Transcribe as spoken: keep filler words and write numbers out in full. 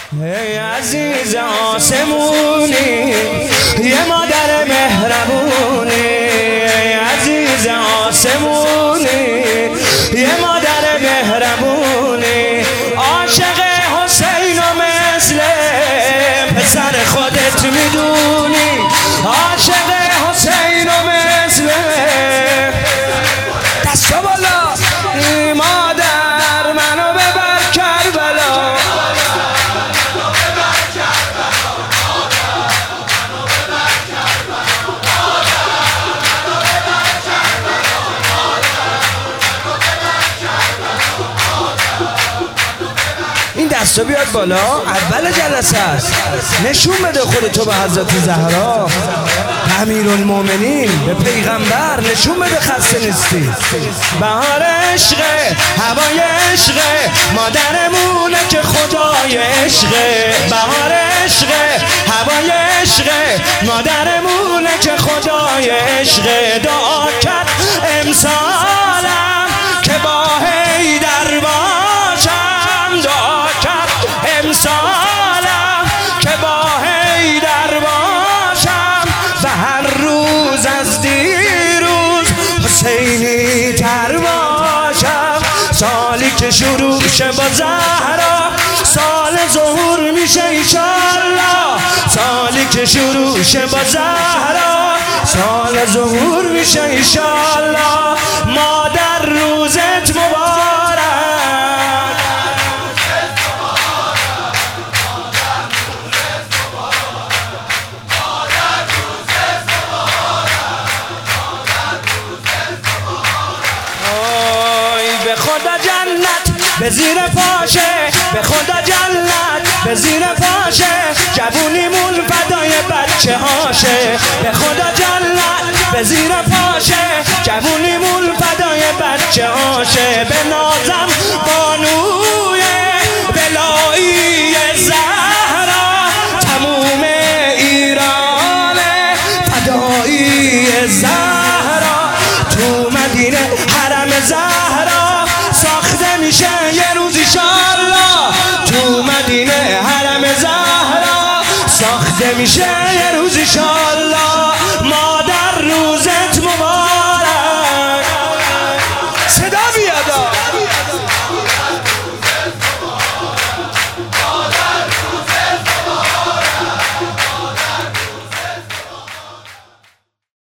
ای عزیز آسمونی یه مادر مهربونی، ای عزیز آسمونی یه مادر مهربونی، عاشق حسین و مثل پسر خودت میدونی، عاشق حسین و مثل دستو بالا مادر منو ببر کربلا. این دستو بیاد بالا، اول جلسه است، نشون بده خودتو به حضرت زهرا، امیرالمومنین، به پیغمبر نشون بده خسته نیستی. بهار عشقه، هوای عشقه، مادرمونه که خدای عشقه. بهار عشقه، هوای عشقه، مادرمونه که خدای عشقه. دعا کرد امسالم که با حیدر باشم، دعا کرد امسالم که با حیدر باشم و هر روز از دیروز حسینی تر باشم. سالی که شروع شه با زهرا سال ظهور میشه انشالله، سالی که شروع شه با زهرا سال ظهور میشه انشالله. مادر روزت مبارک، به خدا جنت به زیر پاشه، به خدا جنت به زیر پاشه، جوونیمون فدای بچه هاشه. به خدا جنت به زیر پاشه، جوونیمون فدای بچه هاشه. به نازم بانوی بلایی زهرا تموم ایران فدایی زهرا، تو مدینه حرم زهرا ساخته میشه